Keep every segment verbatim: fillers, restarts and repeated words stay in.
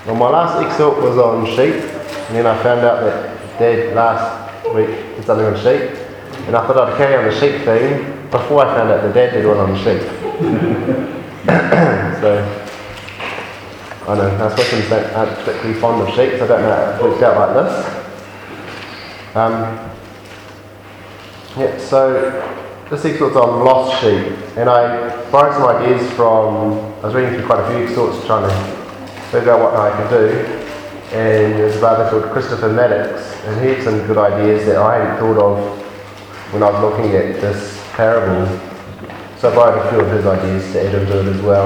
Well, my last excerpt was on sheep, and then I found out that Dad last week did something on sheep, and I thought I'd carry on the sheep theme before I found out that Dad did one on the sheep. So, I know, most Wiccans aren't particularly fond of sheep, so I don't know how it worked out like this. Um, yeah, so this excerpt's on lost sheep, and I borrowed some ideas from, I was reading through quite a few excerpts trying to figure out what I could do, and there's a brother called Christopher Maddox, and he had some good ideas that I hadn't thought of when I was looking at this parable, so I borrowed a few of his ideas to add into it as well.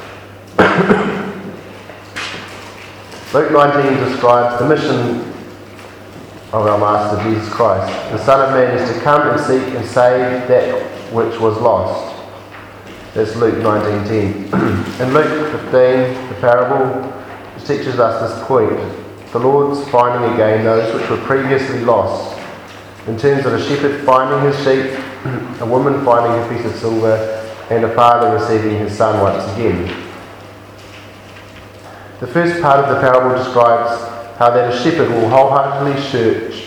Luke nineteen describes the mission of our Master Jesus Christ. The Son of Man is to come and seek and save that which was lost. That's Luke nineteen ten. In Luke fifteen, the parable teaches us this point. The Lord's finding again those which were previously lost. In terms of a shepherd finding his sheep, a woman finding a piece of silver, and a father receiving his son once again. The first part of the parable describes how that a shepherd will wholeheartedly search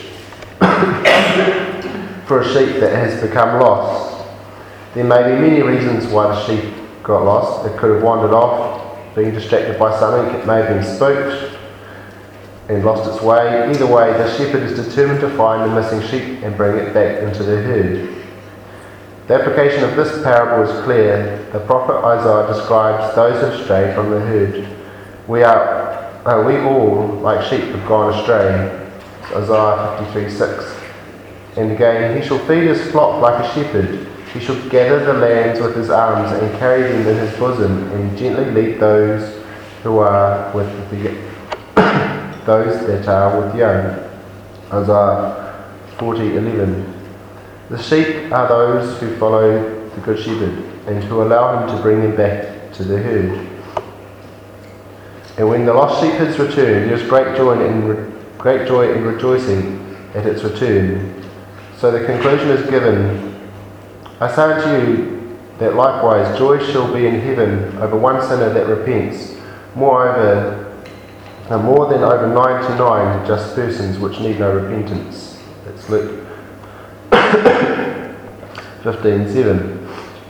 for a sheep that has become lost. There may be many reasons why the sheep got lost. It could have wandered off, being distracted by something. It may have been spooked and lost its way. Either way, the shepherd is determined to find the missing sheep and bring it back into the herd. The application of this parable is clear. The prophet Isaiah describes those who have strayed from the herd. We are, uh, we all, like sheep, have gone astray. Isaiah fifty-three six. And again, he shall feed his flock like a shepherd. He shall gather the lambs with his arms and carry them in his bosom, and gently lead those who are with the those that are with young. Isaiah forty eleven. The sheep are those who follow the good shepherd and who allow him to bring them back to the herd. And when the lost sheep has returned, there is great joy and re- great joy and rejoicing at its return. So the conclusion is given. I say unto you that likewise joy shall be in heaven over one sinner that repents, moreover, uh, more than over ninety-nine just persons which need no repentance. That's Luke fifteen seven.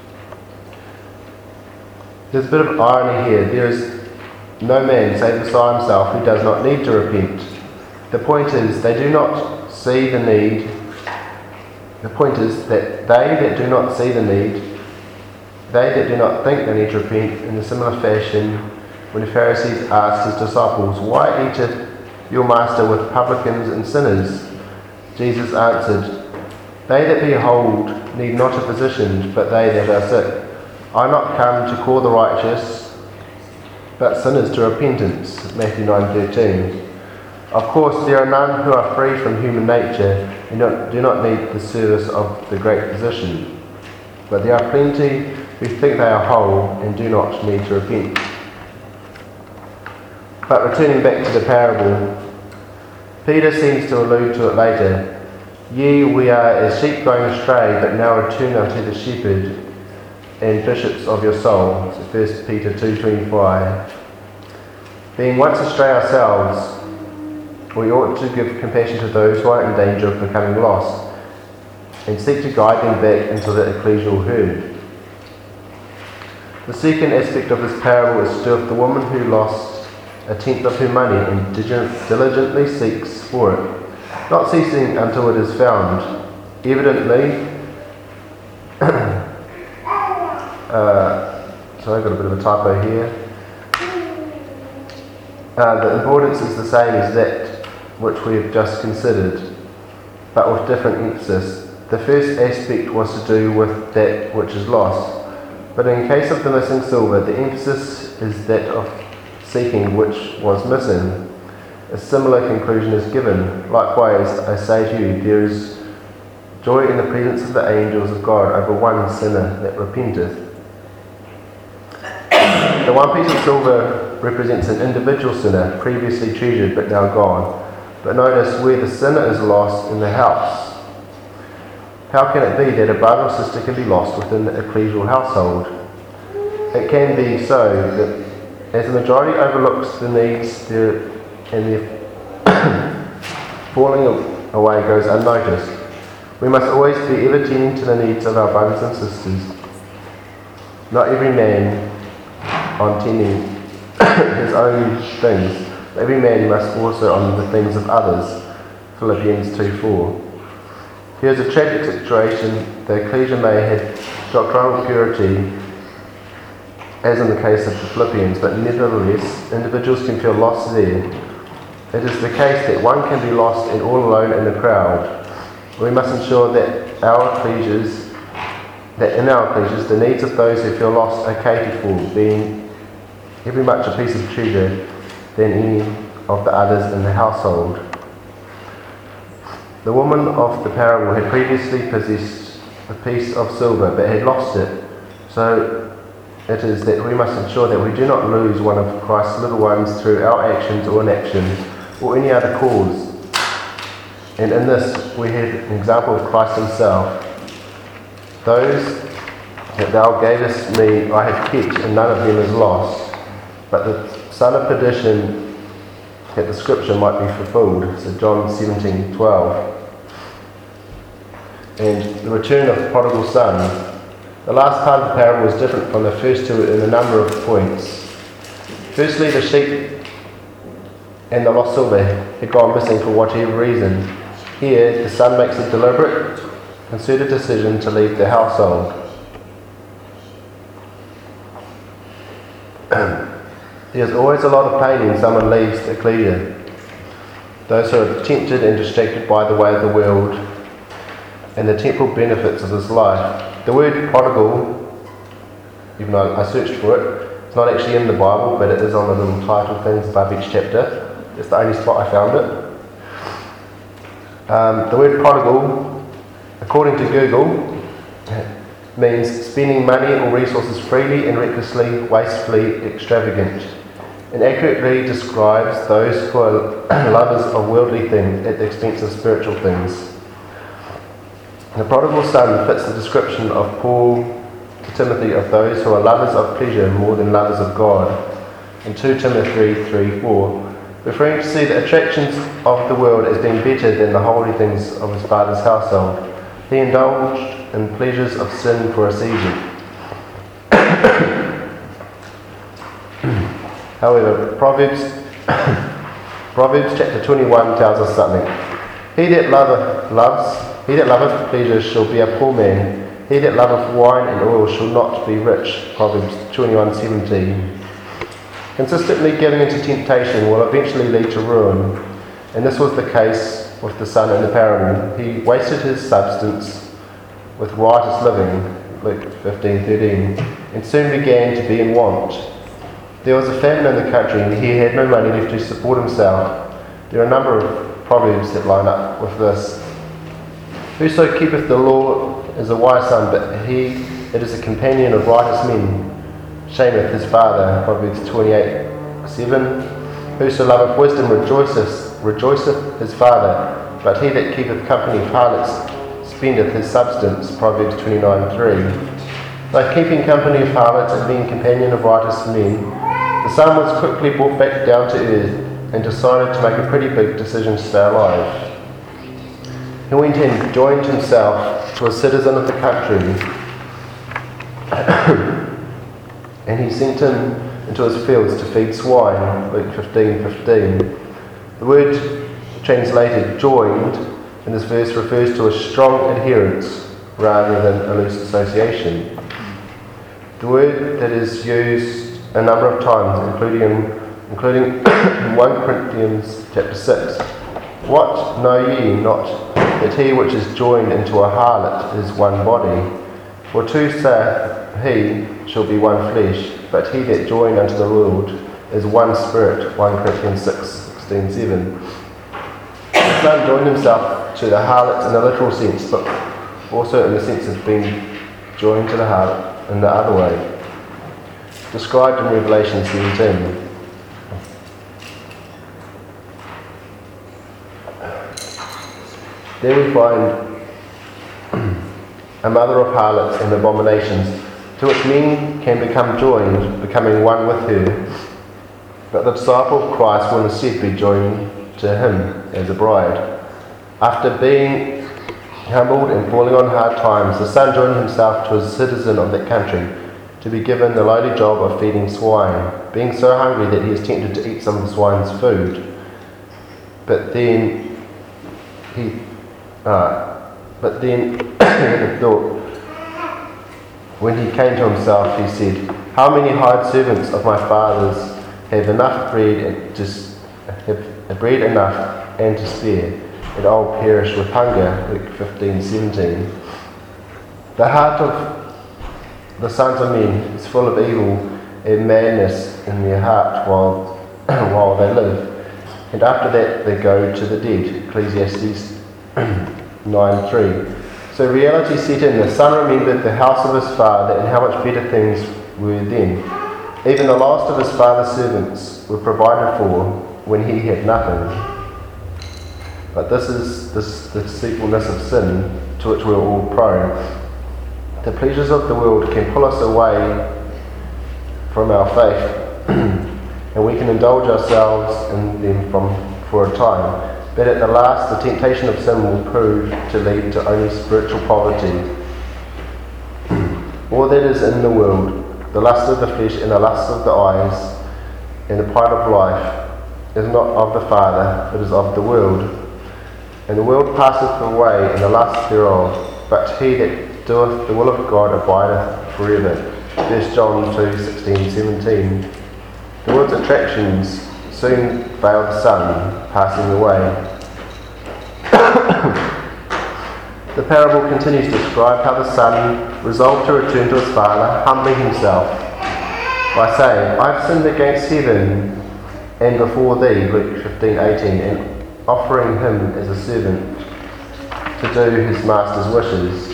There's a bit of irony here. There is no man save beside himself who does not need to repent. The point is, they do not see the need. The point is that they that do not see the need, they that do not think they need to repent, in a similar fashion, when the Pharisees asked his disciples, "Why eateth your master with publicans and sinners?" Jesus answered, "They that be whole need not a physician, but they that are sick. I am not come to call the righteous, but sinners to repentance." Matthew nine thirteen. Of course, there are none who are free from human nature and do not need the service of the great physician. But there are plenty who think they are whole and do not need to repent. But returning back to the parable, Peter seems to allude to it later. Ye, we are as sheep going astray, but now return unto the shepherd and bishops of your soul. So First Peter two twenty-five. Being once astray ourselves, we ought to give compassion to those who are in danger of becoming lost, and seek to guide them back into the ecclesial herd. The second aspect of this parable is to do with the woman who lost a tenth of her money and diligently seeks for it, not ceasing until it is found. Evidently, uh, sorry, I've got a bit of a typo here. Uh, the importance is the same as that which we have just considered, but with different emphasis. The first aspect was to do with that which is lost, but in case of the missing silver, the emphasis is that of seeking which was missing. A similar conclusion is given. Likewise, I say to you, there is joy in the presence of the angels of God over one sinner that repenteth. The one piece of silver represents an individual sinner, previously treasured but now gone. But notice where the sinner is lost in the house. How can it be that a brother or sister can be lost within the ecclesial household? It can be so that As the majority overlooks the needs there and their falling away goes unnoticed, we must always be ever tending to the needs of our brothers and sisters. Not every man on tending his own things, but every man must also on the things of others. Philippians two four. Here is a tragic situation. The ecclesia may have doctrinal purity, as in the case of the Philippians, but nevertheless, individuals can feel lost there. It is the case that one can be lost and all alone in the crowd. We must ensure that our ecclesias, that in our ecclesias, the needs of those who feel lost are catered for, being every much a piece of treasure than any of the others in the household. The woman of the parable had previously possessed a piece of silver, but had lost it. So it is that we must ensure that we do not lose one of Christ's little ones through our actions or inactions, or any other cause. And in this we have an example of Christ himself. Those that thou gavest me I have kept, and none of them is lost. But the son of perdition, that the scripture might be fulfilled. So John seventeen twelve. And the return of the prodigal son. The last part of the parable is different from the first two in a number of points. Firstly, the sheep and the lost silver had gone missing for whatever reason. Here, the son makes a deliberate, concerted decision to leave the household. There's always a lot of pain when someone leaves the ecclesia. Those who are tempted and distracted by the way of the world and the temporal benefits of this life. The word prodigal, even though I searched for it, it's not actually in the Bible, but it is on the little title things above each chapter. It's the only spot I found it. Um, the word prodigal, according to Google, means spending money or resources freely and recklessly, wastefully, extravagant, and accurately describes those who are lovers of worldly things at the expense of spiritual things. The prodigal son fits the description of Paul to Timothy of those who are lovers of pleasure more than lovers of God in Second Timothy three four, referring to see the attractions of the world as being better than the holy things of his father's household. He indulged in pleasures of sin for a season. However, Proverbs Proverbs chapter twenty-one tells us something. He that loveth loves, he that loveth pleasure shall be a poor man. He that loveth wine and oil shall not be rich. Proverbs twenty-one seventeen. Consistently giving into temptation will eventually lead to ruin, and this was the case with the son in the parable. He wasted his substance with riotous living, Luke fifteen thirteen, and soon began to be in want. There was a famine in the country, and he had no money left to support himself. There are a number of proverbs that line up with this. Whoso keepeth the law is a wise son, but he that is a companion of righteous men shameth his father. Proverbs twenty-eight seven. Whoso loveth wisdom rejoiceth, rejoiceth his father, but he that keepeth company of harlots spendeth his substance. Proverbs twenty-nine three. By keeping company of harlots and being companion of righteous men, the son was quickly brought back down to earth and decided to make a pretty big decision to stay alive. He went and joined himself to a citizen of the country, and he sent him into his fields to feed swine. Luke fifteen fifteen. The word translated joined in this verse refers to a strong adherence rather than a loose association. The word that is used a number of times, including including in First Corinthians chapter six. What know ye not that he which is joined into a harlot is one body? For two saith he shall be one flesh, but he that joined unto the Lord is one spirit. First Corinthians six sixteen seven. The son joined himself to the harlot in the literal sense, but also in the sense of being joined to the harlot in the other way, described in Revelation seventeen. There we find a mother of harlots and abominations, to which men can become joined, becoming one with her. But the disciple of Christ will instead be joined to him as a bride. After being humbled and falling on hard times, the son joined himself to a citizen of that country, to be given the lowly job of feeding swine, being so hungry that he is tempted to eat some of the swine's food. But then he, uh, but then he had a thought. When he came to himself, he said, "How many hired servants of my father's have enough bread and to have bread enough and to spare, and I'll perish with hunger." Luke fifteen seventeen. The heart of the sons of men is full of evil and madness in their heart while while they live, and after that they go to the dead. Ecclesiastes nine three. So reality set in. The son remembered the house of his father and how much better things were then. Even the last of his father's servants were provided for when he had nothing. But this is this, the deceitfulness of sin to which we're all prone. The pleasures of the world can pull us away from our faith, and we can indulge ourselves in them from for a time. But at the last, the temptation of sin will prove to lead to only spiritual poverty. All that is in the world, the lust of the flesh and the lust of the eyes and the pride of life, is not of the Father, but is of the world. And the world passeth away, and the lust thereof, but he that doeth the will of God abideth forever. First John two sixteen seventeen. The world's attractions soon veil the sun, passing away. The parable continues to describe how the son resolved to return to his father, humbling himself by saying, "I've sinned against heaven and before thee," Luke fifteen eighteen, and offering him as a servant to do his master's wishes.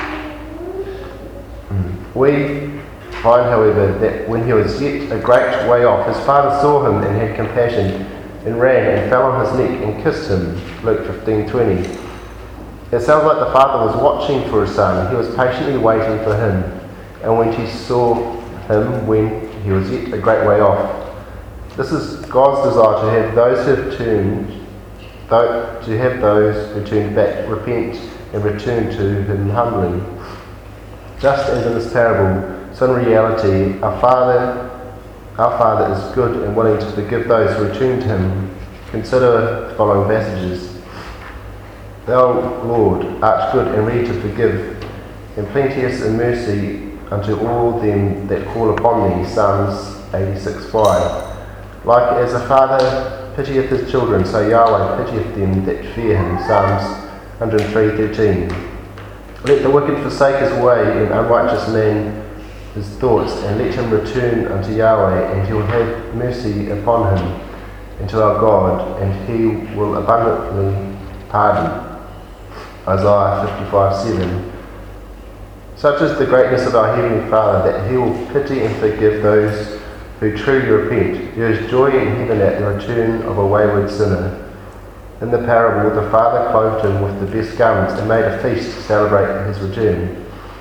We find, however, that when he was yet a great way off, his father saw him and had compassion, and ran and fell on his neck and kissed him. Luke fifteen twenty. It sounds like the father was watching for his son. He was patiently waiting for him, and when he saw him when he was yet a great way off. This is God's desire to have those who have turned, to have those who turn back, repent, and return to him humbly. Just as in this parable, so in reality, our Father, our Father is good and willing to forgive those who return to him. Consider the following passages. "Thou, Lord, art good and ready to forgive, and plenteous in mercy unto all them that call upon thee." Psalms eighty-six five. "Like as a father pitieth his children, so Yahweh pitieth them that fear him." Psalms one oh three thirteen. "Let the wicked forsake his way, and unrighteous man his thoughts, and let him return unto Yahweh, and he will have mercy upon him, and to our God, and he will abundantly pardon." Isaiah fifty-five seven. Such is the greatness of our Heavenly Father, that he will pity and forgive those who truly repent. There is joy in heaven at the return of a wayward sinner. In the parable, the father clothed him with the best garments and made a feast to celebrate his return.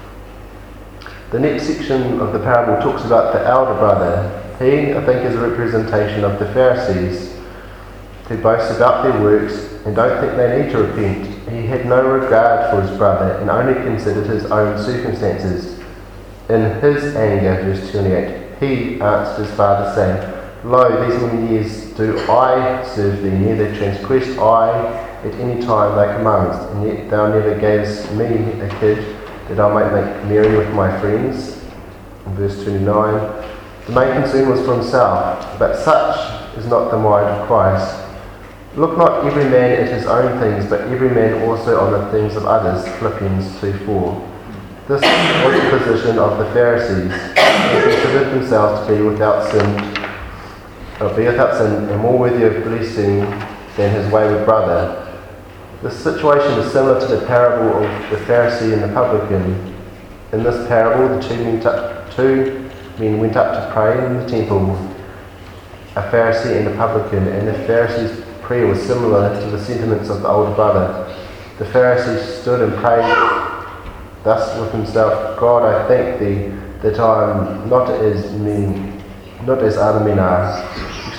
The next section of the parable talks about the elder brother. He, I think, is a representation of the Pharisees, who boast about their works and don't think they need to repent. He had no regard for his brother and only considered his own circumstances. In his anger, verse twenty-eight, he answered his father, saying, "Lo, these many years do I serve thee, neither transgressed I at any time thy commandments, and yet thou never gavest me a kid, that I might make merry with my friends." In verse twenty-nine, the main concern was for himself, but such is not the mind of Christ. "Look not every man at his own things, but every man also on the things of others." Philippians two four. This was the position of the Pharisees, who considered themselves to be without sin, or be without sin, and more worthy of blessing than his wayward brother. This situation is similar to the parable of the Pharisee and the publican. In this parable, the two men, t- two men went up to pray in the temple, a Pharisee and a publican, and the Pharisee's prayer was similar to the sentiments of the older brother. The Pharisee stood and prayed thus with himself, "God, I thank thee that I am not as men, not as other men are,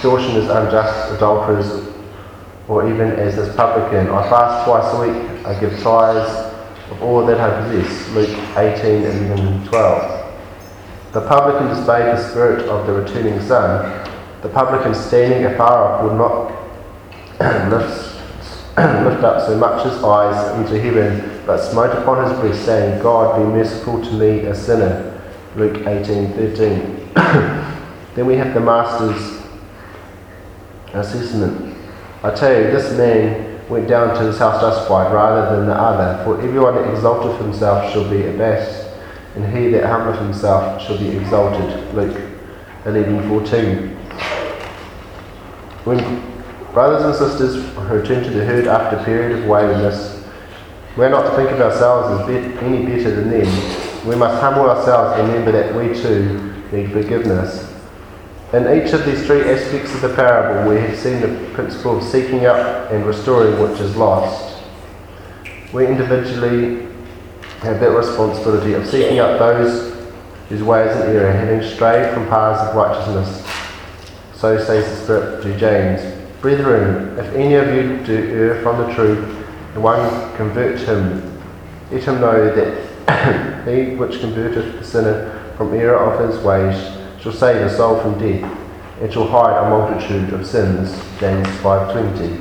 extortioners, unjust, adulterers, or even as this publican. I fast twice a week, I give tithes of all that I possess. Luke eighteen, eleven, twelve. The publican displayed the spirit of the returning son. The publican standing afar off would not lift, lift up so much his eyes into heaven, but smote upon his breast, saying, God, be merciful to me, a sinner. Luke eighteen, thirteen. Then we have the Master's assessment. I tell you, this man went down to his house justified rather than the other. For everyone that exalteth himself shall be abased, and he that humbleth himself shall be exalted. Luke eleven, fourteen. When brothers and sisters return to the herd after a period of waywardness, we are not to think of ourselves as be- any better than them. We must humble ourselves and remember that we too need forgiveness. In each of these three aspects of the parable, we have seen the principle of seeking up and restoring which is lost. We individually have that responsibility of seeking up those whose way is in error, having strayed from paths of righteousness. So says the Spirit to James. Brethren, if any of you do err from the truth, and one convert him, let him know that he which converteth the sinner from error of his ways shall save a soul from death, and shall hide a multitude of sins. James five twenty.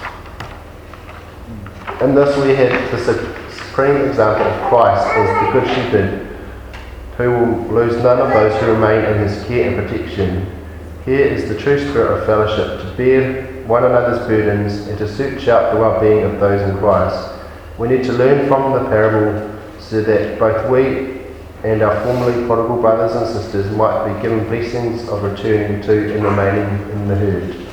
In this we have the supreme example of Christ as the Good Shepherd, who will lose none of those who remain in his care and protection. Here is the true spirit of fellowship, to bear one another's burdens and to search out the well-being of those in Christ. We need to learn from the parable so that both we and our formerly prodigal brothers and sisters might be given blessings of returning to and remaining in the herd.